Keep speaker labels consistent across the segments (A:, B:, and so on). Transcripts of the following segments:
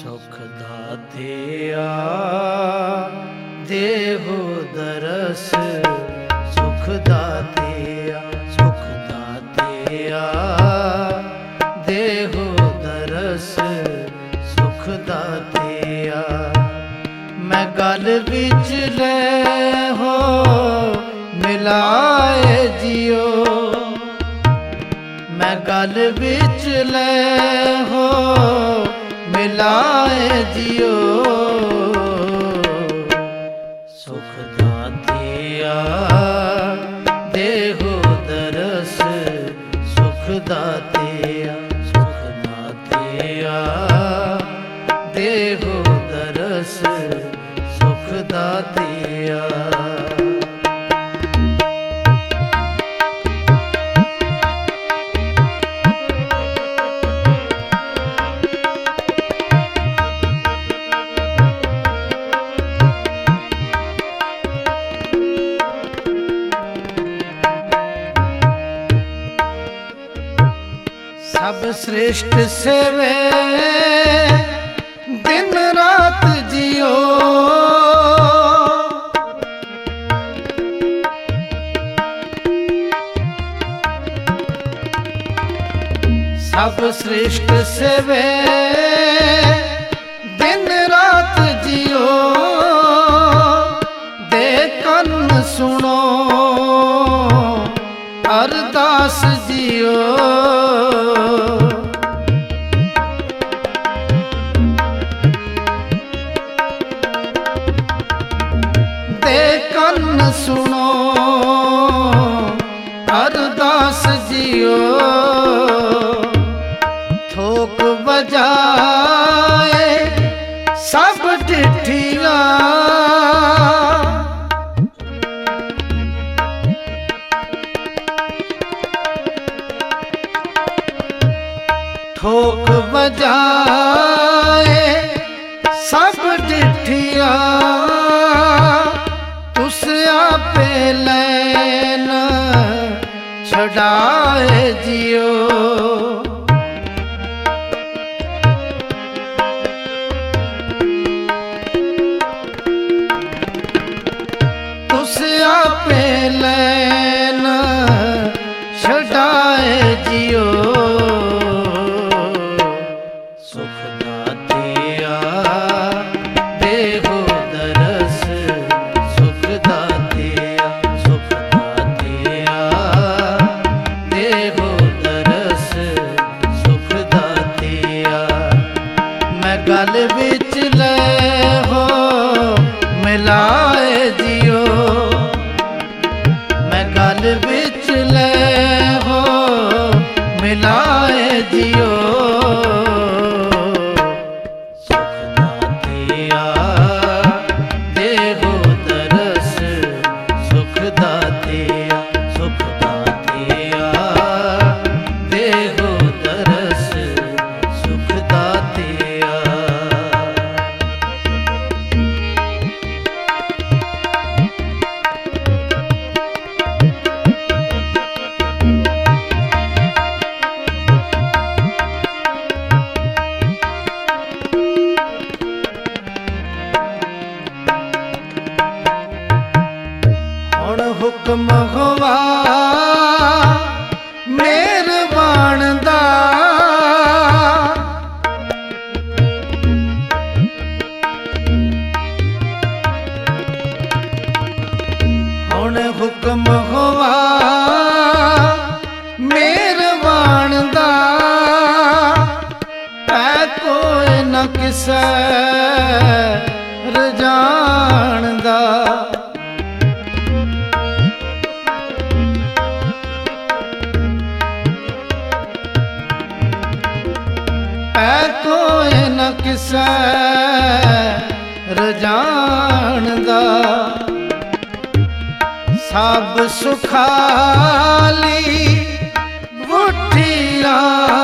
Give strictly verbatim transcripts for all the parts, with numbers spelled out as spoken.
A: सुख दातिया देहु दरस सुख दातिया सुख दातिया देहु दरस सुख दातिया। मैं गल बिच ले हो मिलाए जियो, मैं गल बिच ले हो मिलाए जियो। सुख दातिया देहु दरस सुख दातिया सुख दातिया देहु दरस सुख दातिया। सब श्रेष्ठ सेवे दिन रात जियो, सब श्रेष्ठ सेवे दिन रात जियो। दे कन सुनो अरदास जियो, कन सुनो अरदास जियो। थोक बजाए सब डिठिया, ठोक बजाए सब डिठिया। तुस आपे लैन छड़ाए जियो, तुस आपे लैन छड़ाए जियो। सुख दातिया देहु दरस सुख दातिया सुख दातिया देहु दरस सुख दातिया। मैं गल बिच ले हो मिलाए जियो, मैं गल बिच ले हो मिलाए जियो। सुख दातिया देहु दरस सुख दातिया सुख दातिया देहु दरस सुख दातिया। हुण हुक्म होवा मेहरबान दा, हुण हुक्म होवा मेहरबान दा। ऐ कोई न किसे रजान दा, ऐ कोई न किसे रजान दा। सब सुखाली बुठिया,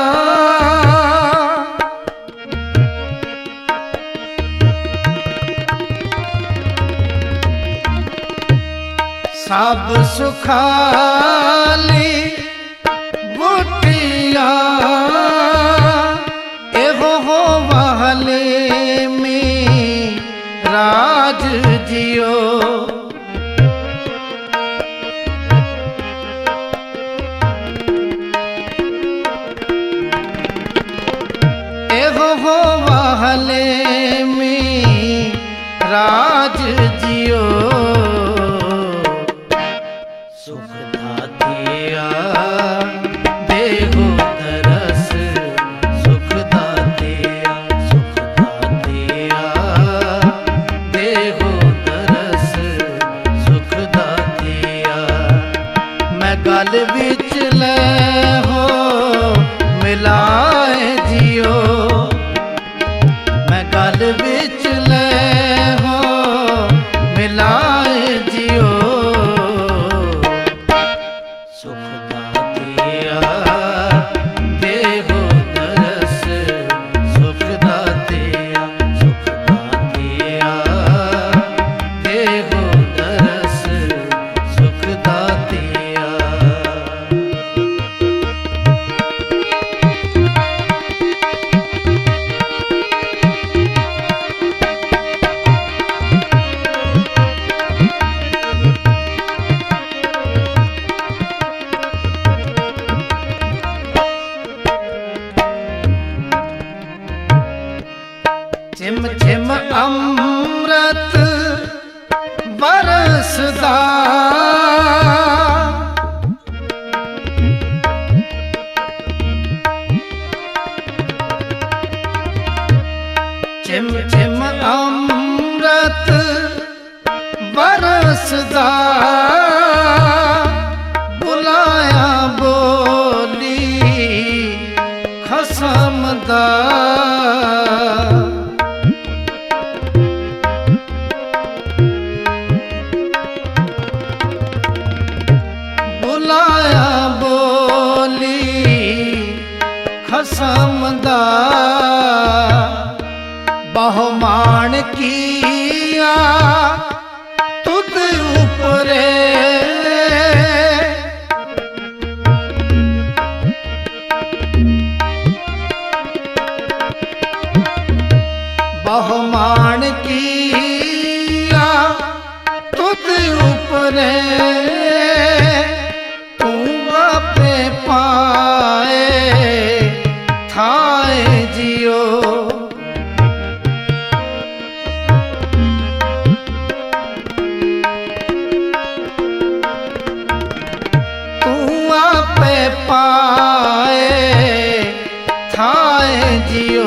A: सब सुखाली बुठिया। एहो हो वाले हो वाले में राज जियो सुख दातिया देहो तरस सुख दातिया सुख दातिया देहो तरस सुख दातिया मैं गल विच ले हो मिलाए जियो मैं गल विच ले हो मिलाए जियो सुख दातिया देहो तरस सुख दातिया सुख दातिया देहो तरस सुख दातिया छिम छिम अमृत बरसदा छिम छिम अमृत बरसदा बुलाया बोली खसमदा बुलाया बोली खसमदा बहुमान किया तुद ऊपरे बहुमान किया तुद ऊपरे पे पाए थाए जियो तू पे पाए थाए जियो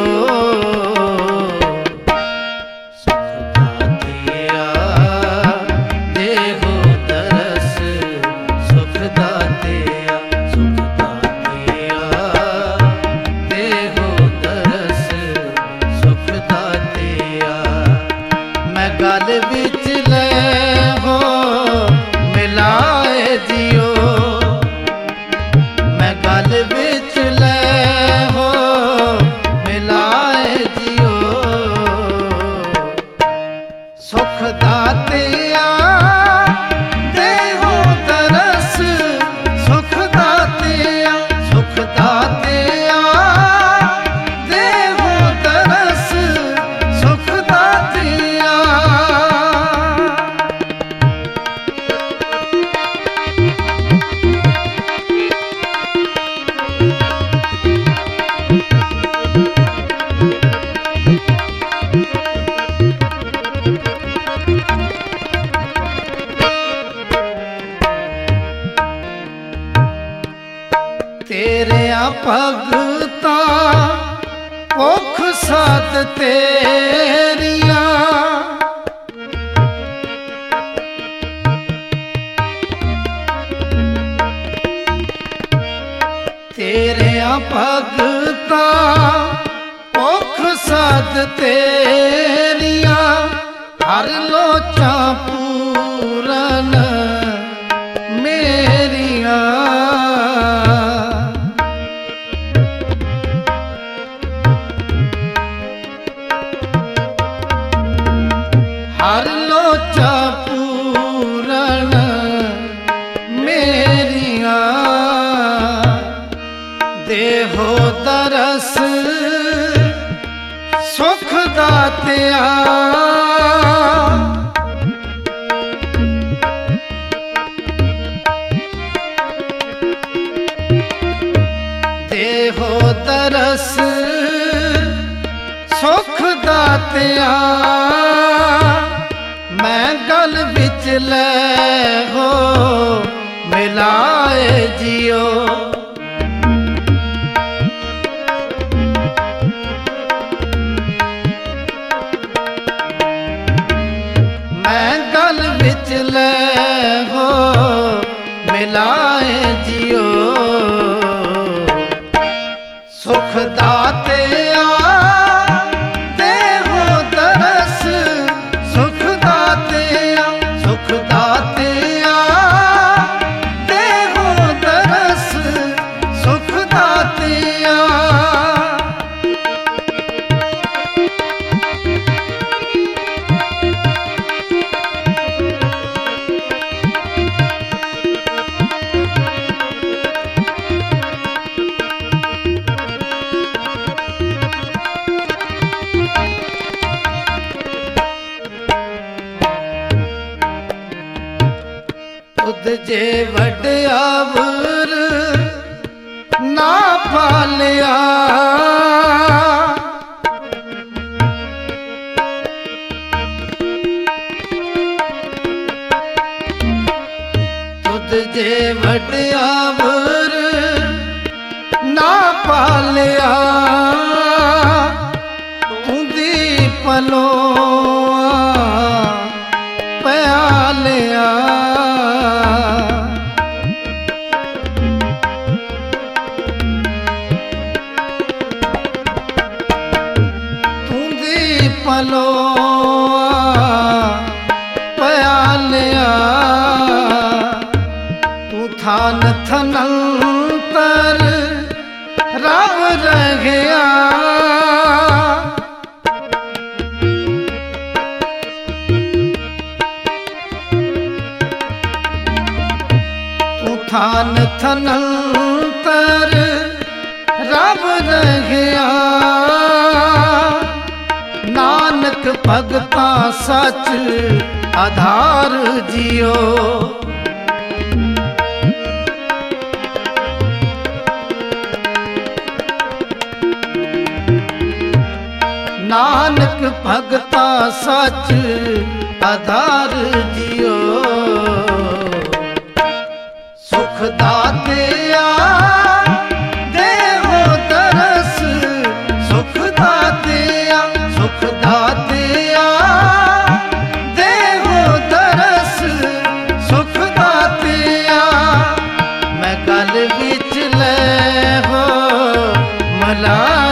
A: गल विच ले हो मिलाए जियो मैं गल विच ले हो मिलाए जियो सुख दातिया देहो तरस सुख दातिया सुख दातिया देहो तरस सुख दातिया तेरे भगता भुख सत तेरिया तेरे भगता भुख सत तेरिया हर लोचा पूरन मेरिया हर लोचा पूरन मेरिया देहो तरस सुख दातिया देहो तरस सुख दातिया मैं गल बिच ले हो मिलाए जियो। मैं गल बिच ले हो मिलाए जियो। सुख दातिया दे हो दरस, सुख दातिया सुख दातिया दे हो दरस, सुख दातिया। तुद जे वड्यावर ना पालिया, तुद जे वड्यावर ना पालिया। तुंदी पलों प्यालिया, पलों प्यालिया। तू थान थनंतर राव रह गया। तू थान थनंतर राव रह गया। नानक भगता सच आधार जियो। नानक भगता सच आधार जियो। सुख दातिया दे हो दरस, सुख दातिया सुख दातिया दे हो दरस, सुख दातिया। मैं गल बिच ले हो मला